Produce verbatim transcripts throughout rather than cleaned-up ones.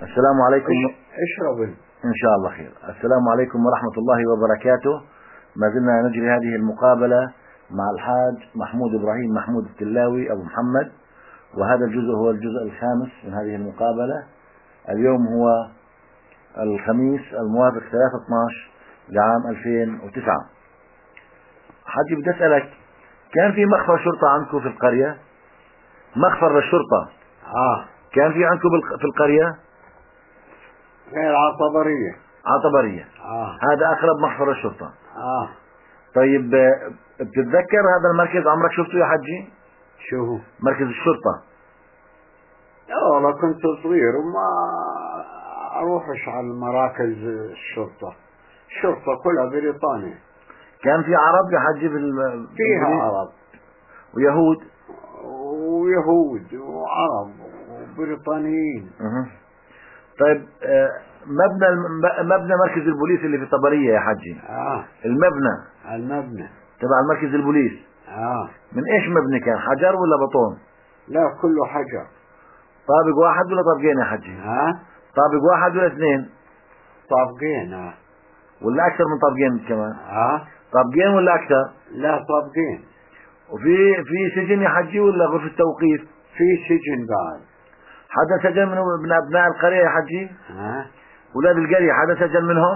السلام عليكم. اشرب إن شاء الله خير. السلام عليكم ورحمة الله وبركاته. ما زلنا نجري هذه المقابلة مع الحاج محمود إبراهيم محمود التلاوي أبو محمد، وهذا الجزء هو الجزء الخامس من هذه المقابلة. اليوم هو الخميس الموافق ثلاثة اثنا عشر لعام ألفين وتسعة. حاجي بدي أسألك، كان في مخفر شرطة عندكم في القرية؟ مخفر للشرطة اه كان في عندكم في القرية؟ غير عطبرية. عطبرية. اه هذا أقرب مخفر للشرطة. اه طيب بتتذكر هذا المركز عمرك شفته يا حجي؟ شو مركز الشرطة. لا والله كنت صغير وما اروحش على مراكز الشرطة. الشرطة كلها بريطانيا. كان في عرب يا حجي في ال... فيها عرب ويهود ويهود وعرب وبريطانيين. أه. طيب مبنى مبنى مركز البوليس اللي في طبرية يا حجي، اه المبنى المبنى تبع مركز البوليس اه من ايش مبني؟ كان حجر ولا بطون؟ لا كله حجر. طابق واحد ولا طابقين يا حجي؟ ها طابق واحد ولا اثنين؟ طابقين. اه ولا اكثر من طابقين كمان؟ اه طابقين ولا اكثر؟ لا طابقين. وفي في سجن يا حجي ولا غرفة توقيف؟ في سجن بعد. حدا سجن من من ابناء القرية يا حجي؟ ها اولاد القرية حدا سجن منهم؟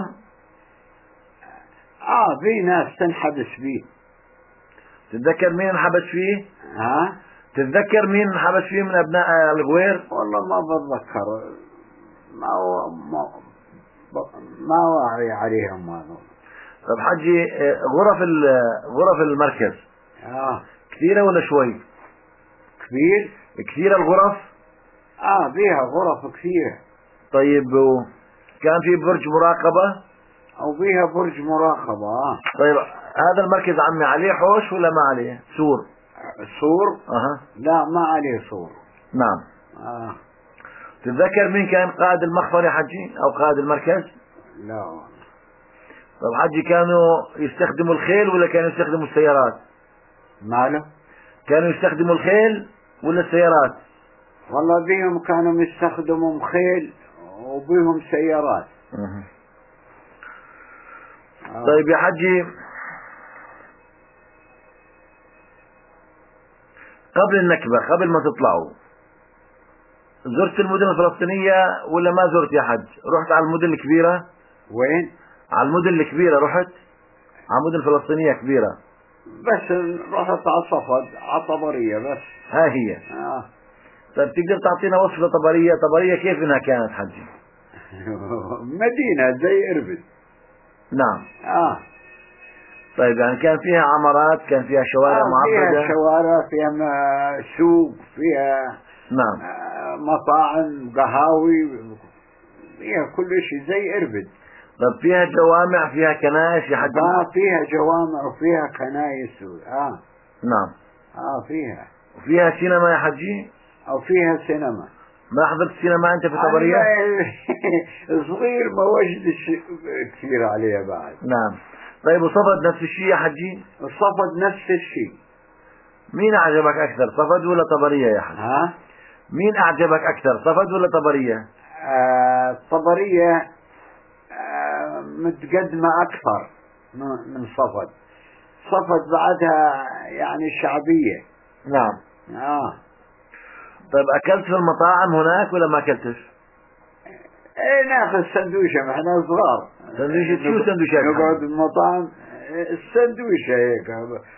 اه في ناس تنحبس فيه. تتذكر مين انحبس فيه؟ ها تتذكر مين انحبس فيه من ابناء الغوير؟ والله ما بتذكر. ما هو ما, ما واعي عليهم هذا. طب حجي غرف غرف المركز اه كثيرة ولا شوي؟ كبير. كثيرة الغرف؟ اه فيها غرف كثيرة. طيب كان في برج مراقبة؟ او فيها برج مراقبة. اه طيب هذا المركز عمي عليه حوش ولا ما عليه سور؟ سور؟ اها لا ما عليه سور. نعم. اه تتذكر مين كان قائد المخفر يا حجي او قائد المركز؟ لا والله. طب حجي كانوا يستخدموا الخيل ولا كانوا يستخدموا السيارات؟ ماله؟ كانوا يستخدموا الخيل ولا السيارات؟ والله بيهم كانوا يستخدموا خيل وبيهم سيارات. أه. آه. طيب يا حجي، قبل النكبة قبل ما تطلعوا زرت المدن الفلسطينية ولا ما زرت يا حج؟ رحت على المدن الكبيرة؟ وين؟ على المدن الكبيرة رحت؟ على مدن فلسطينية كبيرة؟ بس رحت على صفد على طبرية بس. ها هي. آه. طيب تقدر تعطينا وصف لطبرية؟ طبرية كيف انها كانت حجي؟ مدينة زي إربد. نعم. اه طيب يعني كان فيها عمارات، كان فيها شوارع آه معبدة؟ فيها شوارع، فيها سوق، فيها نعم. آه مطاعم، قهاوي، فيها كل شيء زي إربد. طب فيها جوامع، فيها كنائس يا حجي؟ آه فيها جوامع وفيها كنائس. اه نعم. اه فيها. وفيها سينما يا حجي؟ او فيها سينما. ما حضرت السينما انت في طبرية؟ صغير ما وجدش كثير عليها بعد. نعم. طيب وصفد نفس الشيء يا حجي؟ صفد نفس الشيء. مين اعجبك اكثر، صفد ولا طبرية يا حجي؟ ها مين اعجبك اكثر، صفد ولا طبرية؟ آه طبرية آه متقدمة اكثر من صفد. صفد بعدها يعني شعبية. نعم. اه طيب اكلت في المطاعم هناك ولا ما اكلتش؟ ايه ناخذ سندويشة ما احنا صغار. سندويشة شو سندويشات؟ نقعد بالمطاعم السندويشة هيك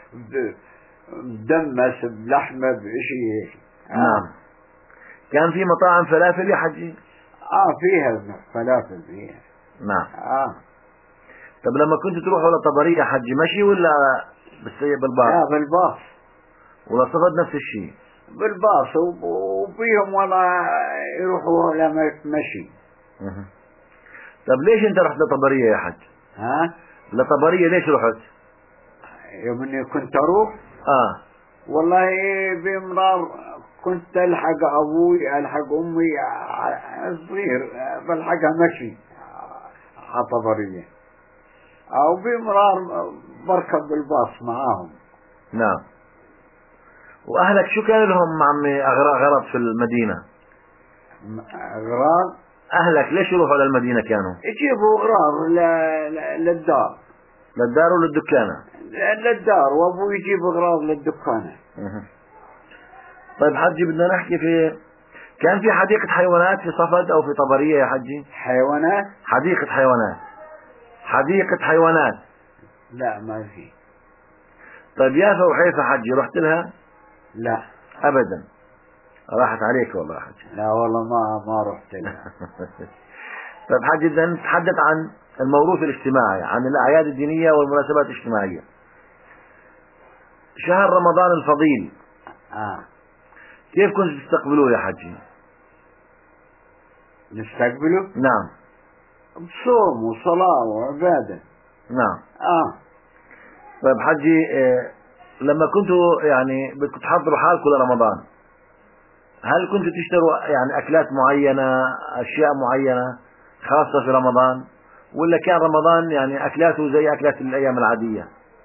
مدمس بلحمة بشيء هيك. آه. نعم. كان في مطاعم فلافل يا حجي؟ اه فيها فلافل فيها. نعم. اه طب لما كنت تروحوا لطبرية يا حجي مشي ولا بالسيء بالباص؟ لا بالباص. ولا صفد نفس الشيء؟ بالباص وفيهم والله يروحوا لما مشي. أه. طب ليش انت رحت لطبرية يا حج؟ ها لطبرية ليش رحت؟ يوم اني كنت اروح اه والله بامرار كنت الحق ابوي الحق امي صغير بلحقها مشي على طبرية، او بامرار بركب بالباص معاهم. نعم. واهلك شو كان لهم عمي اغراض في المدينة؟ اغراض؟ أهلك ليش يروحوا للمدينة كانوا؟ يجيبوا أغراض ل- ل- للدار. للدار وللدكانة؟ للدار، وأبوه يجيب أغراض للدكانة. مه. طيب حجي بدنا نحكي في، كان في حديقة حيوانات في صفد أو في طبرية يا حجي؟ حيوانات؟ حديقة حيوانات، حديقة حيوانات. لا ما في. طيب يافا وحيفا حجي رحت لها؟ لا أبدا. راحت عليك والله يا حجي. لا والله ما ما رحت لها. طيب حجي بدنا نتحدث عن الموروث الاجتماعي، عن الأعياد الدينية والمناسبات الاجتماعية. شهر رمضان الفضيل آه. كيف كنت تستقبلوه يا حجي؟ نستقبله؟ نعم. بصوم وصلاة وعبادة. نعم. آه. طيب حجي آه، لما كنتوا يعني بدكم تحضروا حالكم لرمضان، هل كنتوا تشتروا يعني أكلات معينة، أشياء معينة خاصة في رمضان، ولا كان رمضان يعني أكلاته زي أكلات الأيام العادية؟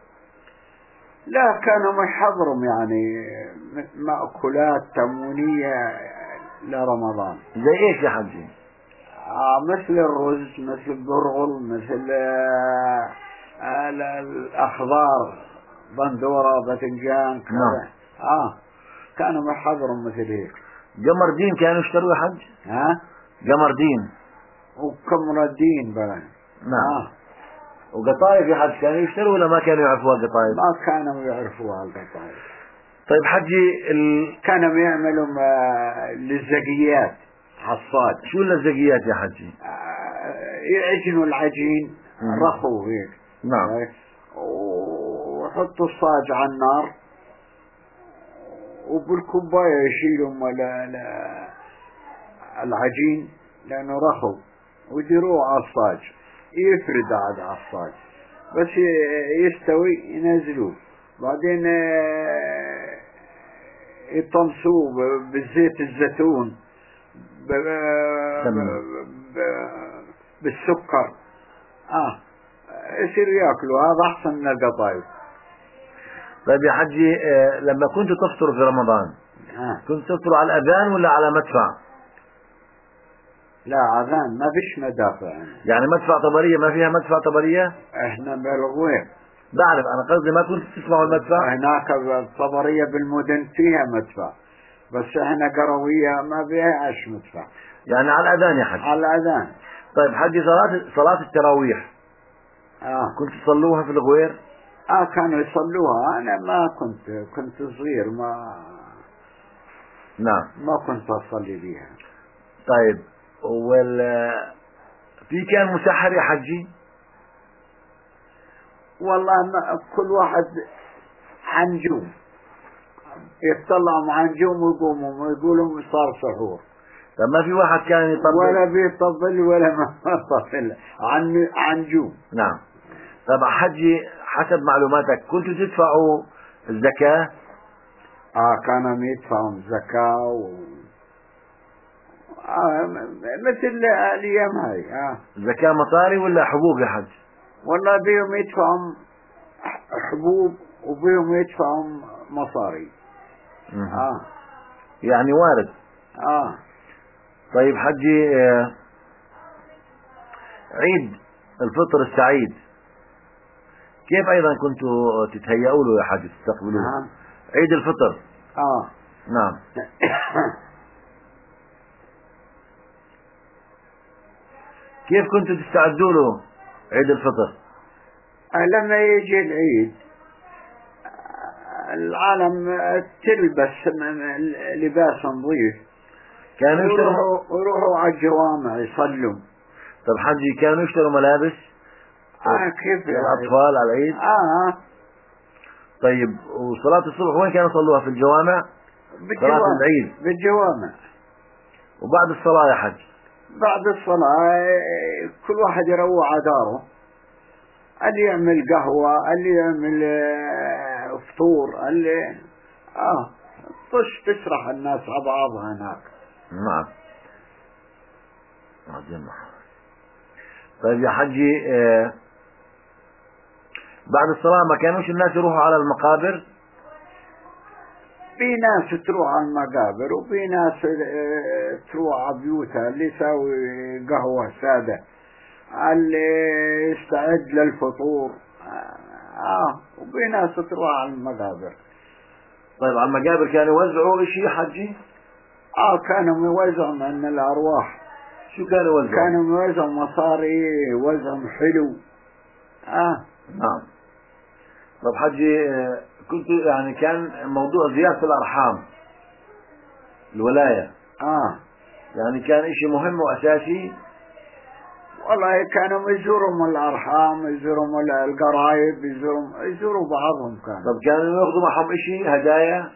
لا كانوا يحضروا يعني مأكولات تموينية لرمضان. زي إيش يا حجي؟ آه مثل الرز، مثل البرغل، مثل آه آه الأخضار، بندورة، باذنجان كذا. نعم. آه كانوا يحضروا مثل هيك. قمر دين كانوا يشتروا يا حج؟ ها؟ قمر دين وكمر الدين بلد. نعم. آه. وقطايف يا حج كانوا يشتروا ولا ما كانوا يعرفوها القطايف؟ ما كانوا يعرفوها القطايف. طيب حجي ال... كانوا يعملوا آه للزقيات حصاد. شو اللزقيات يا حجي؟ آه يعجنوا العجين رخو هيك. نعم. وحطوا الصاج على النار، وبالكوباية يشيلوا ملا لا العجين لأنه رخو، ويديروه على الصاج، يفرد عاد على الصاج، بس يستوي ينزلوه، بعدين يطمسوه بالزيت الزيتون بالسكر. اه يصير ياكلوا، هذا احسن من القطايف. طيب يا حجي آه لما كنتوا تفطروا في رمضان آه. كنتوا تفطروا على الأذان ولا على مدفع؟ لا اذان، ما فيش مدافع يعني. يعني مدفع طبرية ما فيها مدفع طبرية؟ احنا بالغوير. بعرف انا قصدي ما كنتوا تسمعوا المدفع؟ هناك الطبرية بالمدن فيها مدفع، بس احنا قروية ما فيهاش مدفع. يعني على الأذان يا حجي؟ على الاذان. طيب حجي صلاة صلاة التراويح اه كنتوا تصلوها في الغوير؟ اه كانوا يصلوها، انا ما كنت كنت صغير، ما نعم. ما كنت اصلي بيها. طيب وال في كان مسحر يا حجي؟ والله ما كل واحد عنجوم يطلعوا مع نجوم ويقوموا ويقولوا صار سحور. طب ما في واحد كان يطبل؟ ولا بيطبل ولا ما طبل، عن عنجوم. نعم. طب حجي حسب معلوماتك كنتوا تدفعوا الزكاة؟ اه كانوا يدفعون زكاة و... آه مثل الايام هاي. اه زكاة مصاري ولا حبوب يا حج؟ والله بيهم يدفعون حبوب وبيهم يدفعون مصاري. اه يعني وارد. اه طيب حجي آه عيد الفطر السعيد كيف ايضا كنتوا تتهيئوا له يا حج تستقبلوه؟ نعم. عيد الفطر. اه نعم. كيف كنتوا تستعدوا له عيد الفطر؟ لما يجي العيد العالم تلبس لباس نظيف، كانوا يشتروا يروحوا يروحوا على الجوامع يصلوا. طب حجي كانوا يشتروا ملابس اه كيف الأطفال على العيد؟ اه طيب وصلاة الصبح وين كانوا يصلوها؟ في الجوامع؟ صلاة العيد بالجوامع. وبعد الصلاة يا حج؟ بعد الصلاة كل واحد يروح على داره، اللي يعمل قهوة، اللي يعمل فطور، اللي اه طش تسرح الناس على بعضها هناك. نعم. طيب يا حجي آه بعد الصلاة ما كانوش الناس يروحوا على المقابر؟ في ناس تروح على المقابر وفي ناس اه تروح على بيوتها، اللي يساوي قهوة سادة، اللي يستعد للفطور، اه وفي ناس تروح على المقابر. طيب على المقابر كانوا يوزعوا اشي حجي؟ اه كانوا يوزعوا من الارواح. شو كانوا يوزعوا؟ كانوا يوزعوا مصاري، يوزعوا حلو. اه نعم. طب حجي كنت يعني كان موضوع زيارة الارحام الولاية اه يعني كان اشي مهم واساسي؟ والله كانوا يزوروا الارحام، يزوروا القرايب، يزوروا يزوروا بعضهم كانوا. طب كانوا ياخذوا معهم اشي هدايا؟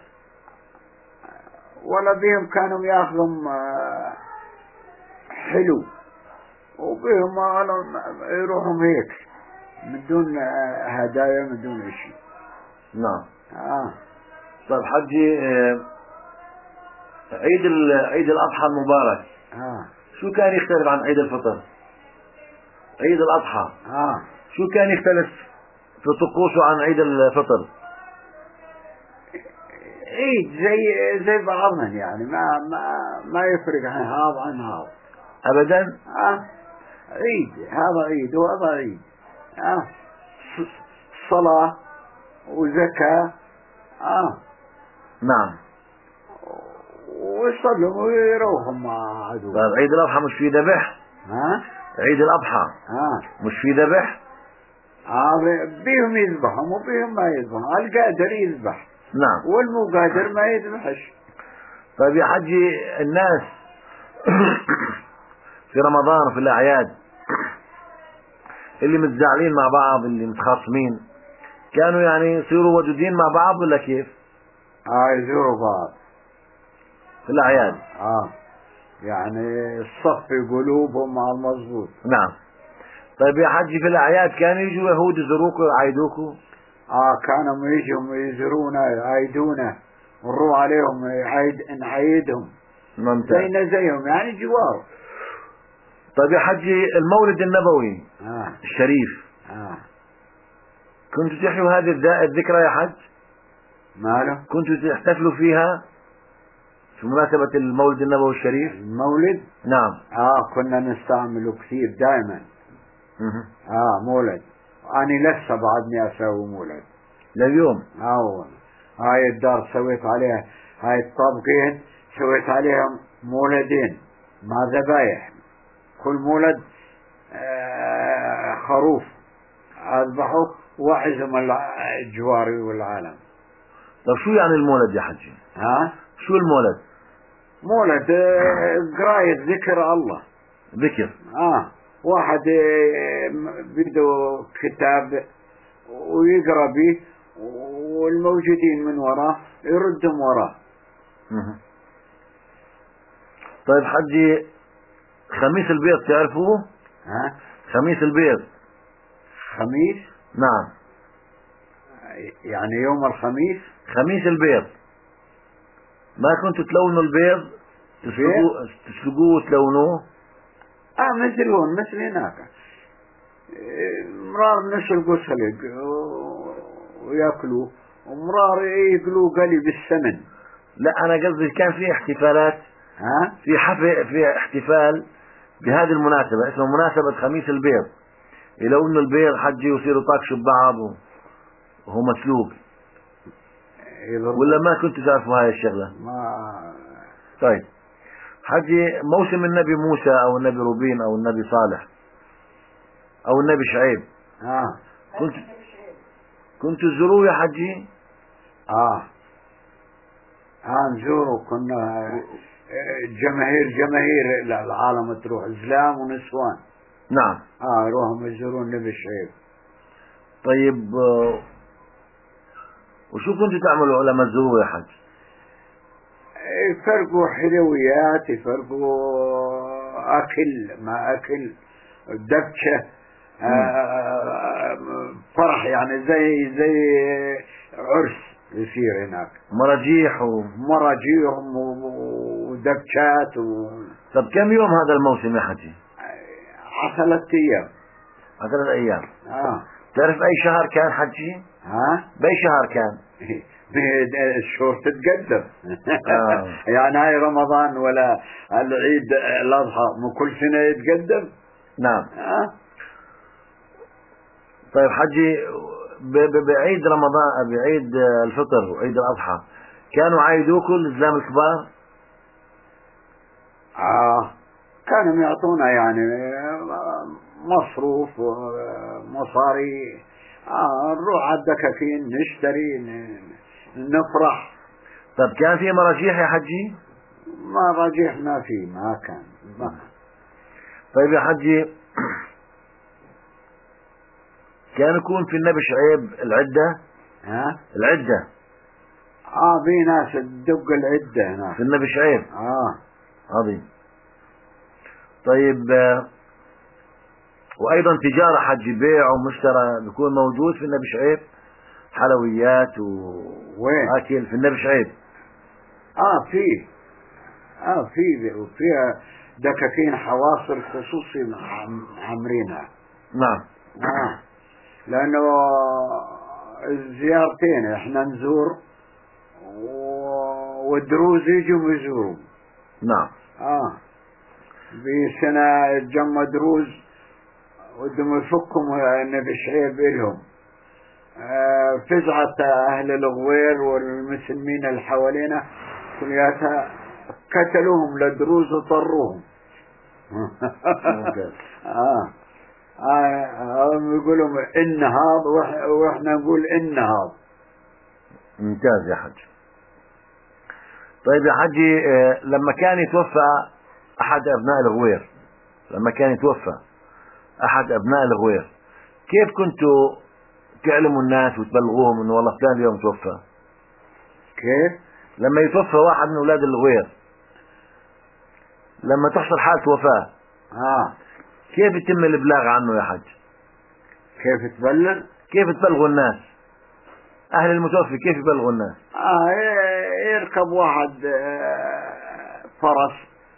ولا بهم كانوا ياخذوا آه حلو، وبهم يروحوا هيك من دون هدايا، من دون شيء. نعم. اه طيب حجي عيد عيد الاضحى المبارك اه شو كان يختلف عن عيد الفطر؟ عيد الاضحى اه شو كان يختلف في طقوسه عن عيد الفطر؟ عيد زي زي بعضهم يعني، ما ما ما يفرق عن هذا عن هذا ابدا. اه عيد، هذا عيد وهذا عيد. اه صلاة وزكاة. اه نعم. ويصلوا ويروحوا مع عدو. طيب عيد الاضحى مش فيه ذبح؟ ها عيد الاضحى ها مش فيه ذبح؟ اه بيهم يذبحهم وبيهم ما يذبحهم، القادر يذبح نعم. والمو قادر ما يذبحش. طيب يا حجي الناس في رمضان وفي الاعياد اللي متزاعلين مع بعض، اللي متخاصمين، كانوا يعني يصيروا ودودين مع بعض ولا كيف؟ اه يزوروا بعض في الاعياد. اه, آه. يعني الصف قلوبهم مع المضبوط. نعم. طيب يا حجي في الاعياد كانوا يجوا يهود يزوروكوا ويعايدوكوا؟ اه كانوا يجوا يزورونا يعايدونا ونروح عليهم يعايد نعايدهم. ممتاز. زينا زيهم يعني جوار. طيب يا حجي المولد النبوي آه. الشريف آه. كنتوا تحيوا هذه الذكرى يا حج؟ ماله؟ كنتوا تحتفلوا فيها في مناسبة المولد النبوي الشريف؟ المولد؟ نعم. اه كنا نستعمله كثير دائما. اه مولد، أنا لسه بعدني أسوي مولد لليوم. اه هاي الدار سويت عليها، هاي الطابقين سويت عليها مولدين مع ذبايح، كل مولد آه خروف أذبحه وأعزم الجواري والعالم. طب شو يعني المولد يا حجي؟ ها؟ شو المولد؟ مولد آه قراية ذكر الله. ذكر. اه واحد آه بده كتاب ويقرأ به والموجودين من وراه يردهم وراه. طيب حجي خميس البيض تعرفوه؟ ها؟ خميس البيض. خميس؟ نعم. يعني يوم الخميس؟ خميس البيض. ما كنتوا تلونوا البيض تسلقوه تسلقوه وتلونوه؟ اه مثلون مثل هناك مرار نسلقوا سلق وياكلوه ومرار يقلوا قلي بالسمن. لا انا قصدي كان في احتفالات، ها؟ في حفل، في احتفال بهذه المناسبة اسمه مناسبة خميس البيض، يلونوا البيض حجي ويصيروا طاقشوا ببعض وهو مسلوق، ولا ما كنتوا تعرفوا هاي الشغلة؟ ما طيب حجي موسم النبي موسى او النبي روبين او النبي صالح او النبي شعيب، ها كنت كنت تزوروه يا حجي؟ اه اه نزوره، كنا جماهير جماهير العالم تروح زلام ونسوان. نعم. اه يروحوا يزورون النبي شعيب. طيب وشو كنتوا تعملوا لما تزوروه يا حج؟ يفرقوا حلويات، يفرقوا اكل ما اكل، دبشه، آه فرح يعني زي زي عرس يصير هناك، مراجيح و... مراجيح ودبشات و... طب كم يوم هذا الموسم يا حجي؟ ثلاث ايام. ثلاث ايام. اه تعرف اي شهر كان حجي؟ ها؟ باي شهر كان؟ الشهور تتقدم. آه. يعني هاي رمضان ولا العيد الأضحى مو كل سنة يتقدم. نعم. آه. طيب حجي، ب- ب- بعيد رمضان، بعيد الفطر وعيد الأضحى كانوا عايدوكم الإسلام الكبار؟ آه كانوا يعطونا يعني مصروف ومصاري. آه نروح على الدكاكين نشتري ن- نفرح. طب كان في مراجيح يا حجي؟ ما رجيح ما في، ما كان ما. طيب يا حجي، كان يكون في النبي شعيب العدة؟ ها؟ العدة اه في ناس تدق العدة هناك في النبي شعيب. اه. عظيم. طيب، آه، وأيضا تجارة حجي، بيع ومشترى بيكون موجود في النبي شعيب؟ حلويات وين؟ وأكل في النبي شعيب؟ اه في اه في وفيها دكاكين حواصل خصوصي عم- عامرينها. نعم. اه لانه الزيارتين احنا نزور و- والدروز يجوا يزوروا. نعم. اه في سنة جمع دروز ودهم يفكهم النبي شعيب إلهم. آه فزعة أهل الغوير والمسلمين اللي حوالينا كلياتها قتلوهم للدروز وطروهم. ممتاز. آه. آه هم يقولوا انهاض وإح- واحنا نقول انهاض. ممتاز يا حج. طيب يا حجي، آه، لما كان يتوفى أحد أبناء الغوير، لما كان يتوفى أحد أبناء الغوير، كيف كنتوا تعلموا الناس وتبلغوهم إنه والله فلان اليوم توفى؟ كيف؟ لما يتوفى واحد من أولاد الغوير، لما تحصل حالة وفاة، اه كيف يتم الإبلاغ عنه يا حج؟ كيف تبلغ؟ كيف تبلغوا الناس؟ أهل المتوفي كيف يبلغوا الناس؟ آه ي- يركب واحد آه فرس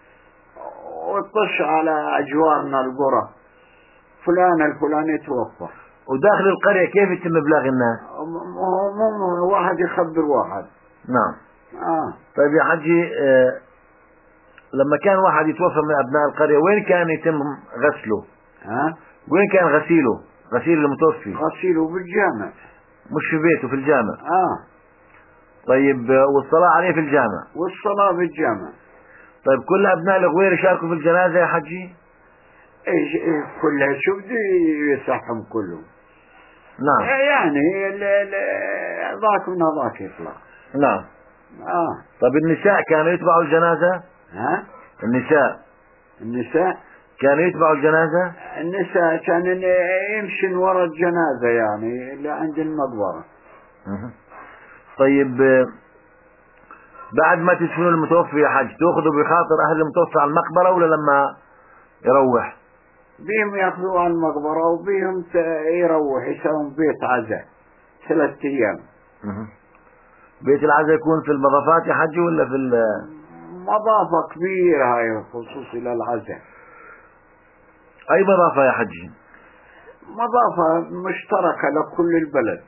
ويطش على أجوارنا القرى فلان الفلاني توفى. وداخل القرية كيف يتم إبلاغ الناس؟ مو مو مو واحد يخبر واحد. نعم. اه طيب يا حجي، آه، لما كان واحد يتوفى من أبناء القرية، وين كان يتم غسله؟ ها؟ وين كان غسيله؟ غسيل المتوفي؟ غسيله بالجامع. مش في بيته، في الجامع؟ اه طيب، آه، والصلاة عليه في الجامع؟ والصلاة بالجامع. طيب كل أبناء الغوير يشاركوا في الجنازة يا حجي؟ ايش إيه كلها شو بده يصحهم كلهم. نعم. يعني ال- ال- ذاك من هذاك يطلع. نعم. اه طيب النساء كانوا يتبعوا الجنازة؟ ها؟ النساء النساء كانوا يتبعوا الجنازة؟ النساء كان يمشي ورا الجنازة يعني اللي عند المقبرة. مه. طيب، آه، بعد ما تدفنوا المتوفي يا حج، تأخذوا بخاطر أهل المتوفي على المقبرة ولا لما يروح؟ بيهم ياخذوه على المقبرة وبيهم ت- يروح يسوون بيت عزاء ثلاثة أيام. مه. بيت العزاء يكون في المضافات يا حج ولا في ال مضافة كبيرة هاي خصوصي للعزاء. أي مضافة يا حجي؟ مضافة مشتركة لكل البلد.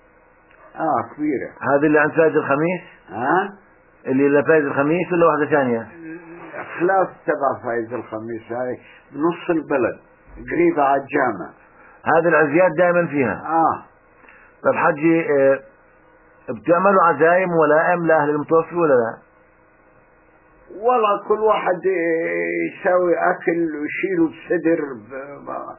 اه كبيرة. هذه اللي عند فايز الخميس؟ ها؟ اللي اللي فايز الخميس ولا واحدة ثانية؟ خلاف تبع فايز الخميس هاي بنص البلد قريبة على الجامع. هذه العزيات دائما فيها. اه طيب حجي، آه، بتعملوا عزايم ولائم لأهل المتوفي ولا لا؟ والله كل واحد يسوي أكل ويشيلوا بصدر ب- ب-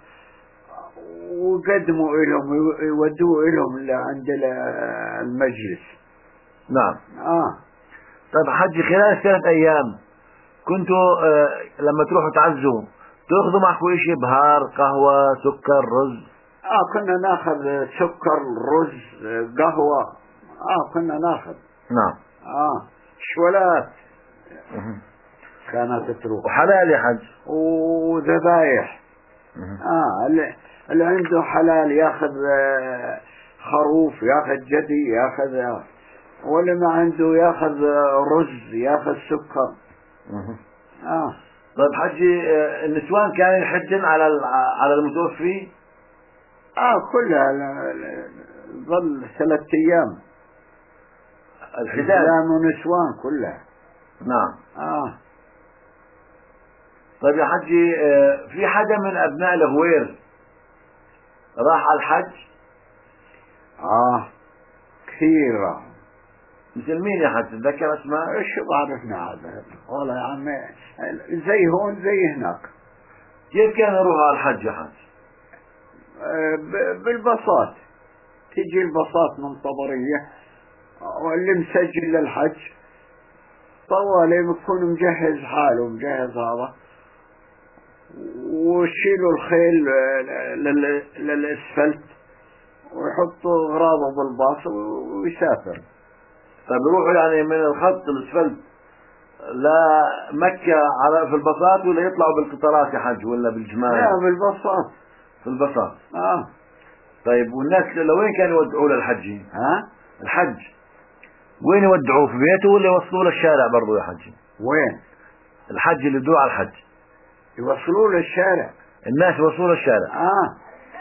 ويقدموا إلهم يودوه إلهم لعند المجلس. نعم. آه طيب حجي، خلال الثلاث أيام كنتوا آه، لما تروحوا تعزوا تأخذوا معكم شيء؟ بهار، قهوة، سكر، رز؟ آه كنا ناخذ سكر رز قهوة. آه كنا ناخذ. نعم. آه شولات مه. كانت تروح وحلال يا حج؟ وذبايح. مه. آه اللي, اللي عنده حلال ياخذ آه، خروف ياخذ جدي ياخذ آه. واللي ما عنده ياخذ آه، رز ياخذ سكر. مه. آه طيب حجي، آه، النسوان كانوا يحجن على ال- على المتوفي؟ آه كلها ل- ل- ظل ثلاثة أيام. الحداد. رجال ونسوان كلها. نعم. اه طيب يا حجي، آه، في حدا من ابناء الغوير راح على الحج؟ اه كثيرة. مثل مين يا حج؟ تذكر اسماء؟ ايش بعرفنا هذا والله يا عمي، زي هون زي هناك. كيف كانوا يروحوا على الحج يا حج؟ آه ب- بالبساط، تيجي البساط من طبرية، واللي مسجل للحج طوالي بيكون مجهز حاله، مجهز هذا، ويشيلوا الخيل لل- للاسفلت ويحطوا اغراضه بالباص ويسافر. طيب يروحوا يعني من الخط الاسفلت لمكة على في البساط، ولا يطلعوا بالقطارات يا حج ولا بالجمال؟ لا بالبساط. في البساط. اه طيب والناس لوين كانوا يودعوا للحج؟ ها الحج وين يودعوه؟ في بيته ولا يوصلوه للشارع برضه يا حج؟ وين الحج اللي بدوه على الحج يوصلوا للشارع. الناس يوصلوه للشارع. اه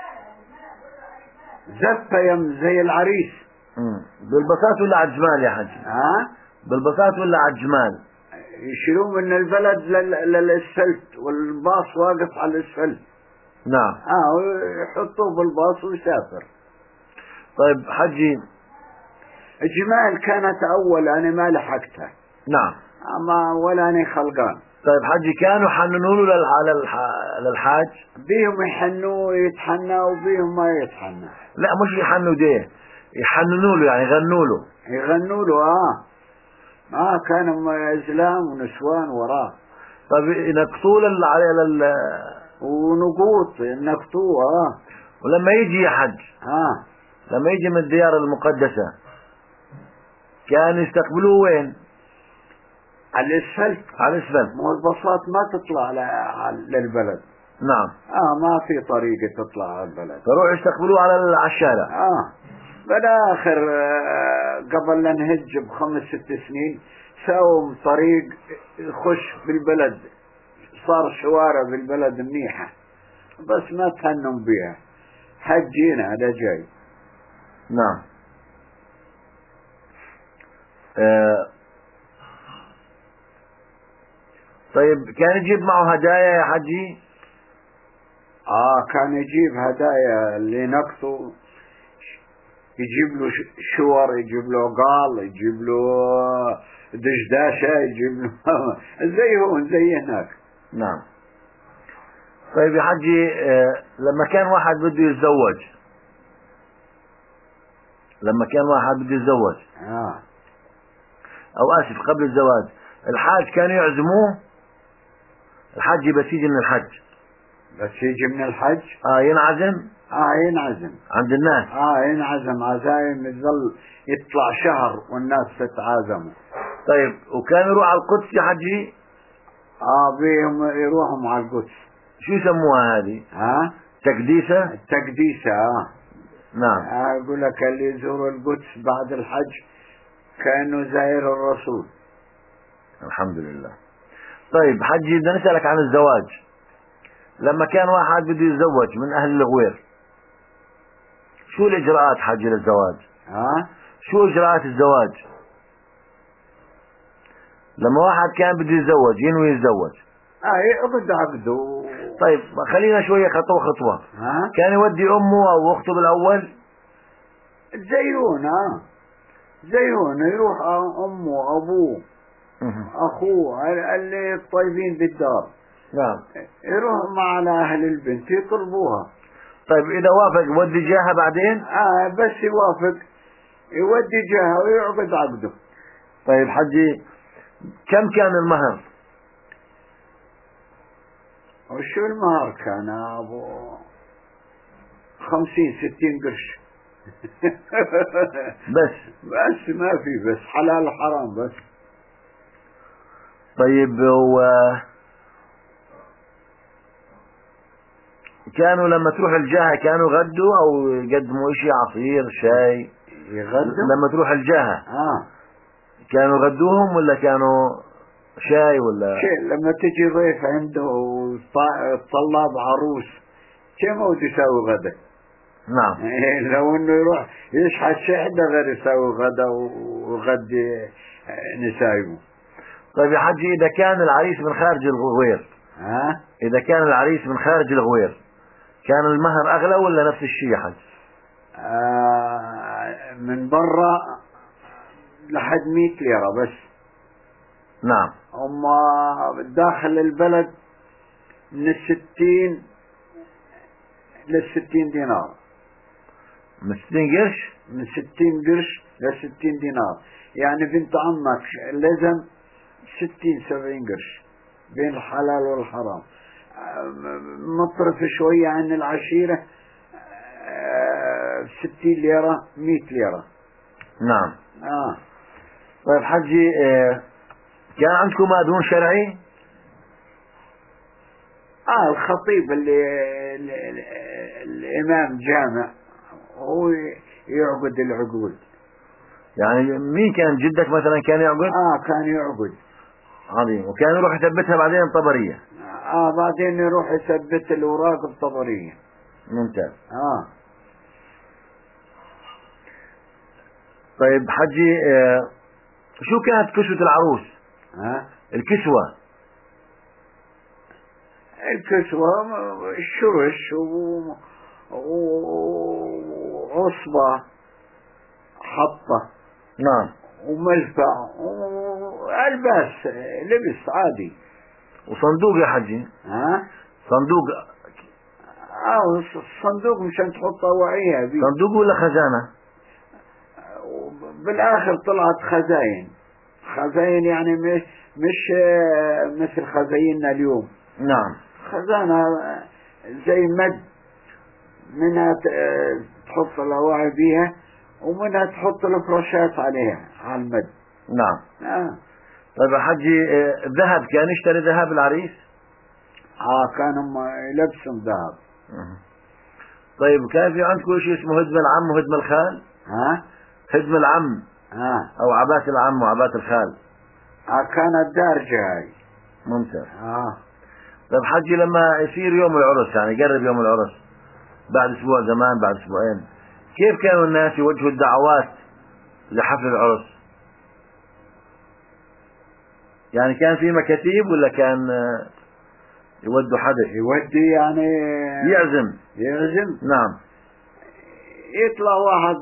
زفة يم زي العريس. مم. بالبساط ولا على الجمال يا حج؟ ها بالبساط ولا على الجمال؟ يشيلوه من البلد لل- للاسفلت، والباص واقف على الاسفلت. نعم. اه ويحطوه بالباص ويسافر. طيب حجي. الجمال كانت اول، انا ما لحقتها. نعم. اما ولا انا خلقان. طيب حجي، كانوا حننوا له للح... للح... للحاج؟ بيهم يحنوا ويتحنى وبيهم ما يتحنى. لا مش يحنوا ديه، يحننوا له يعني يغنوا له. يغنوا له. اه اه كانوا ازلام ونسوان وراه. طيب ينقصوا لل... على لل... ونقوط نقطوه. اه ولما يجي يا حج، اه لما يجي من الديار المقدسة كان يستقبلوه وين؟ على الاسفلت. على الاسفلت. مو البساط ما تطلع على على- للبلد. نعم. اه ما في طريقة تطلع على البلد. فروح يستقبلوه على ال- على الشارع. اه بالاخر آه قبل لا نهج بخمس ست سنين ساووا طريق يخش بالبلد، صار شوارع بالبلد منيحة، بس ما تهنم بيها. حجينا هذا جاي. نعم. آه. طيب كان يجيب معه هدايا يا حجي؟ اه كان يجيب هدايا اللي نقصه، يجيب له ش- شور، يجيب له قال، يجيب له دشداشة، يجيب له زي هون زي هناك. نعم. طيب يا حجي، آه لما كان واحد بده يتزوج، لما كان واحد بده يتزوج اه او اسف قبل الزواج، الحاج كانوا يعزموه؟ الحج بس يجي من الحج بس يجي من الحج اه ينعزم اه ينعزم عند الناس. اه ينعزم عزايم، يظل يطلع شهر والناس تتعازموا. طيب وكان يروح على القدس يا حجي؟ اه بيهم يروحوا مع القدس. شو يسموها هذه؟ ها تقديسة. التقديسة. اه نعم. آه، يقول لك اللي يزور القدس بعد الحج كأنه زائر الرسول. الحمد لله. طيب حجي، بدنا نسألك عن الزواج. لما كان واحد بده يتزوج من أهل الغوير، شو الإجراءات حجي للزواج؟ ها شو إجراءات الزواج؟ لما واحد كان بده يتزوج، ينوي يتزوج، اه يقبض عقده. طيب خلينا شوية خطوة خطوة. ها كان يودي أمه أو أخته بالأول؟ زيون. اه زيون يروح امه ابوه اخوه اللي الطيبين بالدار، نعم. يروح مع اهل البنت يطلبوها. طيب إذا وافق يودي جاهها بعدين؟ اه بس يوافق يودي جهه ويعقد عقده. طيب حجي، كم كان المهر؟ وشو المهر كان يا ابو؟ خمسين ستين قرش. بس. بس ما في، بس حلال حرام بس. طيب و كانوا لما تروح الجاهة كانوا يغدوا او يقدموا اشي، عصير شاي؟ يغدوا لما تروح الجاهة اه كانوا يغدوهم ولا كانوا شاي ولا؟ شيء لما تجي ضيف عنده وطلاب عروس كم هو تساوي غدا؟ نعم. لو انه يروح يشحت شحدة غير يسوي غدا وغدي نسايبه. طيب يا حجي، إذا كان العريس من خارج الغوير، ها؟ إذا كان العريس من خارج الغوير كان المهر أغلى ولا نفس الشيء يا حج؟ آه من برا لحد مئة ليرة بس. نعم. أما داخل البلد من الستين للستين دينار. من ستين قرش؟ من ستين قرش لستين دينار. يعني بنت عمك لازم ستين سبعين قرش بين الحلال والحرام. مطرف شوية عن العشيرة ستين ليرة مئة ليرة. نعم. آه. طيب حجي، آه كان عندكم مأذون شرعي؟ اه الخطيب اللي, اللي, اللي الإمام جامع هو يعقد العقود. يعني مين كان جدك مثلا كان يعقد؟ اه كان يعقد. عظيم. وكان يروح يثبتها بعدين الطبرية؟ اه بعدين يروح يثبت الأوراق الطبرية. ممتاز. اه. طيب حجي، آه شو كانت كسوة العروس؟ ها؟ الكسوة الكسوة الشرش وعصبة حطة. نعم. وملفع والباس لبس عادي. وصندوق يا حجي؟ ها؟ صندوق. اه الصندوق مشان تحط وعيها بيه. صندوق ولا خزانة؟ بالاخر طلعت خزاين. خزاين يعني مش مش مثل خزايننا اليوم. نعم. خزانة زي مد، منها تحط الأواعي بيها ومنها تحط الفراشات عليها على المد. نعم. آه. طيب يا حجي، ذهب كان يشتري ذهب العريس؟ اه كانوا يلبسوا ذهب. طيب كان في عندكم شيء اسمه هدم العم وهدم الخال؟ ها؟ هدم العم ها؟ او عباس العم وعباس الخال. اه كانت دارجة هاي. ممتاز. اه. طيب حجي، لما يصير يوم العرس، يعني يقرب يوم العرس بعد اسبوع زمان بعد اسبوعين، كيف كانوا الناس يوجهوا الدعوات لحفل العرس؟ يعني كان في مكاتيب ولا كان يودوا حدا يودي يعني يعزم؟ يعزم. نعم. يطلع واحد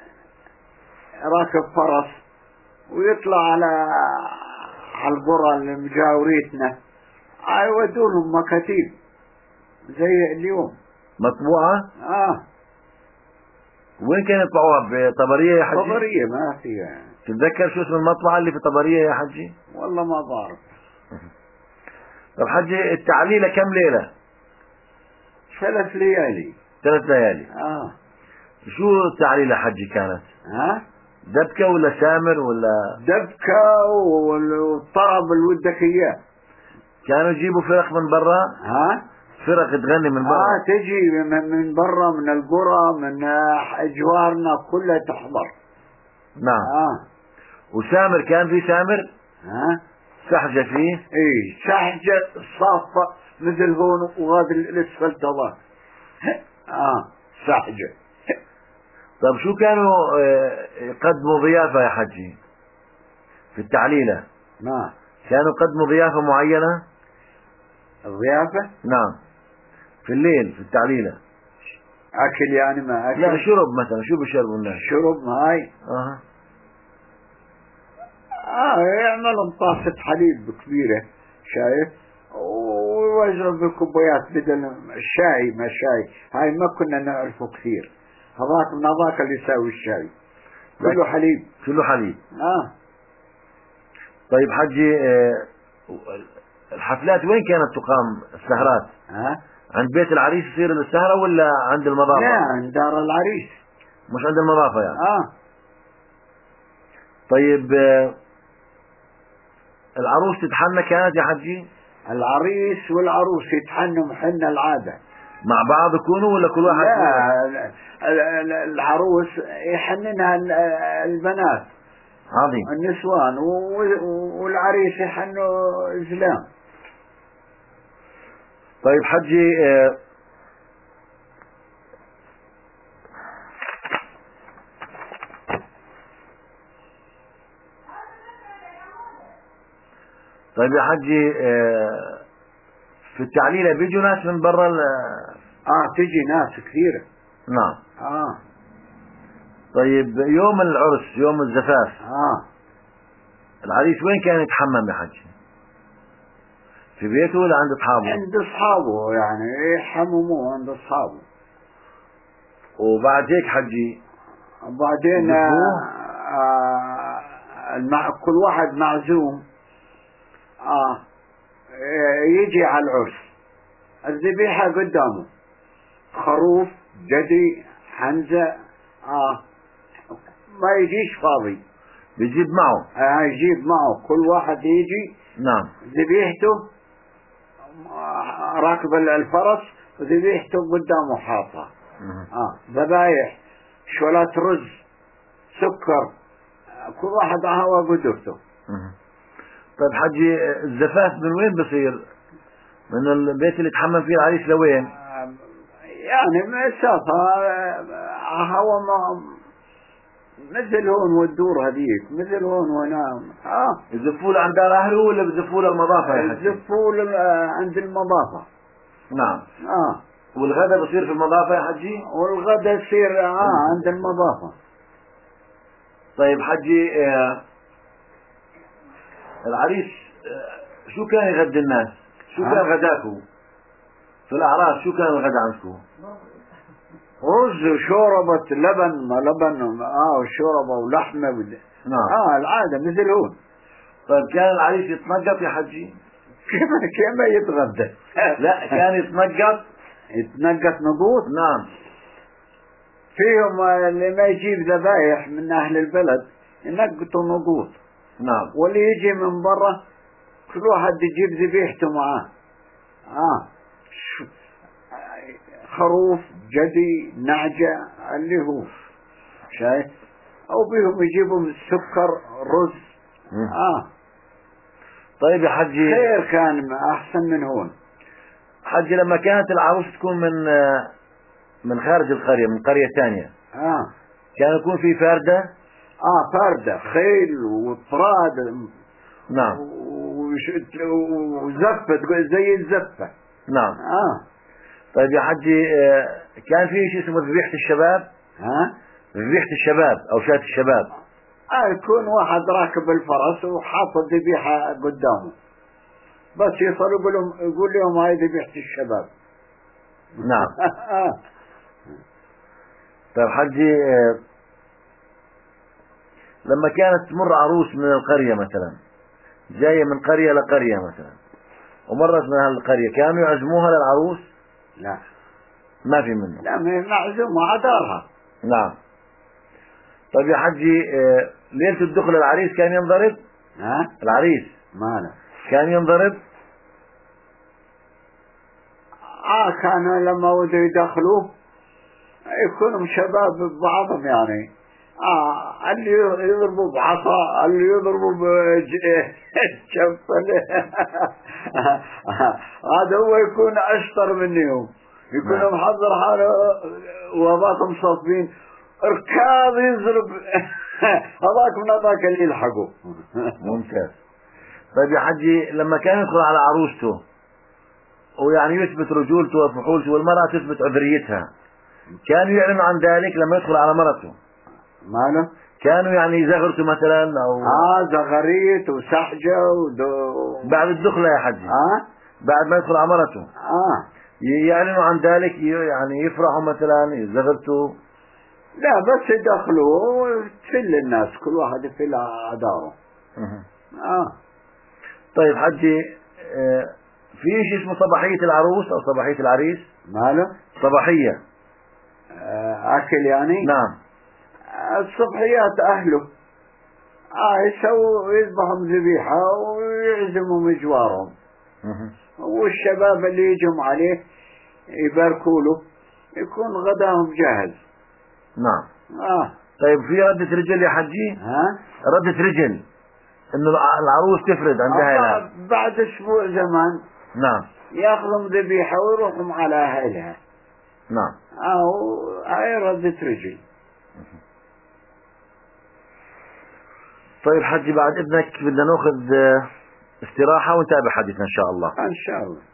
راكب فرس ويطلع على على القرى اللي مجاوريتنا، يودوا لهم مكاتيب زي اليوم مطبوعة؟ اه. وين كانوا يطبعوها؟ بطبرية يا حجي؟ طبرية ما فيها. تتذكر شو اسم المطبعة اللي في طبرية يا حجي؟ والله ما بعرف. طب حجي، التعليلة كم ليلة؟ ثلاث ليالي. ثلاث ليالي. اه. شو التعليلة حجي كانت؟ ها؟ دبكة ولا سامر ولا؟ دبكة والطرب اللي ودك اياه. كانوا يجيبوا فرق من برا؟ ها؟ فرق تغني من برا؟ اه تجي من برا من القرى من اجوارنا كلها تحضر. نعم. اه. وسامر كان في سامر؟ ها؟ سحجة فيه؟ اي سحجة صافة مثل هون وهذا الاسفلت هذا. اه سحجة. طب شو كانوا يقدموا ضيافة يا حجي في التعليلة؟ نعم. كانوا يقدموا ضيافة معينة؟ الضيافة؟ نعم. في الليل في التعليلة اكل يعني ما اكل؟ لا شرب مثلا، شو بيشربوا الناس؟ شرب هاي. اه اه يعملهم طاسة حليب كبيرة شايف ويوزعوا بالكوبايات بدل الشاي. ما شاي هاي ما كنا نعرفه كثير. هذاك من هذاك اللي يساوي الشاي كله حليب. كله حليب. اه. طيب حجي، آه الحفلات وين كانت تقام السهرات؟ ها؟ عند بيت العريس يصير السهرة ولا عند المضافة؟ لا عند دار العريس. مش عند المضافة يعني؟ اه. طيب آه العروس تتحنى كانت يا حجي؟ العريس والعروس يتحنوا محنة العادة مع بعض يكونوا ولا كل واحد؟ لا العروس يحننها البنات عظيم. النسوان والعريس يحنوا زلام. طيب حجي، آه طيب يا حجي آه، في التعليلة بيجوا ناس من برا ال- اه تجي ناس كثيرة. نعم. اه طيب يوم العرس يوم الزفاف اه العريس وين كان يتحمم يا حجي؟ في بيته ولا عند اصحابه؟ عند اصحابه، يعني يحمموه عند اصحابه. وبعد هيك حجي وبعدين آه يذبحوه؟ آه المع... كل واحد معزوم اه آه، يجي على العرس، الذبيحة قدامه، خروف، جدي، حنزة، اه ما يجيش فاضي. بيجيب معه؟ آه يجيب معه، كل واحد يجي نعم. ذبيحته آه، راكب الفرس وذبيحته قدامه حاطة. مه. اه ذبايح، شولات رز، سكر، آه، كل واحد هو قدرته. مه. طيب حجي الزفاف من وين بصير؟ من البيت اللي تحمم فيه العريس لوين؟ آه، يعني مسافة آه، هو ما مثل هون والدور هذيك، مثل هون ونام. اه يزفوا له عند دار اهله ولا بزفوا له المضافة يا حجي؟ الزفوا لل- آه، عند المضافة. نعم. اه والغدا بصير في المضافة يا حجي؟ والغدا يصير اه عند المضافة. طيب حجي آه العريس آه شو كان يغدي الناس؟ شو ها؟ كان غداكو؟ في الأعراس شو كان الغدا عندكم؟ رز وشوربة لبن، ما لبن اه وشوربة ولحمة ود... نعم. اه العادة مثل هون. طيب كان العريس يتنقط يا حجي؟ كيف كيف ما يتغدى؟ لا كان يتنقط. يتنقط نقود. نعم. فيهم اللي ما يجيب ذبايح من أهل البلد ينقطوا نقود، نعم. واللي يجي من برا كل واحد يجيب ذبيحته معاه. اه ش- خروف، جدي، نعجة، اللي هو شايف، أو بيهم يجيبوا سكر، رز. مم. اه طيب يا حجي خير، كان أحسن من هون. حجي لما كانت العروس تكون من آه، من خارج القرية من قرية ثانية اه كان يكون في فاردة؟ اه فردة، خيل وطراد نعم. وش- وزفة زي الزفة. نعم. اه طيب يا حجي آه، كان في شيء اسمه ذبيحة الشباب؟ ها ذبيحة الشباب أو شاة الشباب. آه يكون واحد راكب الفرس وحاط الذبيحة قدامه، بس يصل يقول لهم يقول لهم هاي ذبيحة الشباب. نعم. طيب حجي آه، لما كانت تمر عروس من القرية مثلا، جاية من قرية لقرية مثلا ومرت من هالقرية، كانوا يعزموها للعروس؟ لا ما في منه. لا معزومة عدارها. نعم. طيب يا حجي آه، ليلة الدخل العريس كان ينضرب؟ ها العريس ماله. كان ينضرب؟ اه كان لما ودوا يدخلوه يكونوا شباب بعضهم، يعني اه اللي يضربوا بعصا، اللي يضربوا بجف. هذا هو يكون اشطر منهم، يكون نعم. محضر حاله واباطهم صافين، ركاض يضرب. هذاك من هذاك اللي يلحقوا. ممتاز. طيب يا حجي لما كان يدخل على عروسته ويعني يثبت رجولته وفحولته والمرأة تثبت عذريتها، كانوا يعلنوا عن ذلك لما يدخل على مرته؟ ماله. كانوا يعني يزغرتوا مثلا او اه زغريت وسحجة ودو... بعد الدخلة يا حجي اه بعد ما يدخل على مرته اه ي- يعلنوا عن ذلك، ي- يعني يفرحوا مثلا يزغرتوا؟ لا بس يدخلوا تفل الناس، كل واحد يفل على داره. مه. اه طيب حجي آه، في شيء اسمه صباحية العروس او صباحية العريس؟ ماله. صباحية. آه اكل يعني. نعم. الصبحيات اهله اه يسووا يذبحوا ذبيحة ويعزموا مجوارهم، مه. والشباب اللي يجوا عليه يباركوا له، يكون غداهم جاهز. نعم. اه طيب في ردة رجل يا حجي؟ ها ردة رجل انه الع- العروس تفرد عندها آه، الان. بعد اسبوع زمان نعم. ياخذهم ذبيحة ويروحوا على اهلها. نعم. او هاي ردة رجل. طيب حجي بعد اذنك بدنا ناخذ آه، استراحة ونتابع حديثنا إن شاء الله. إن شاء الله.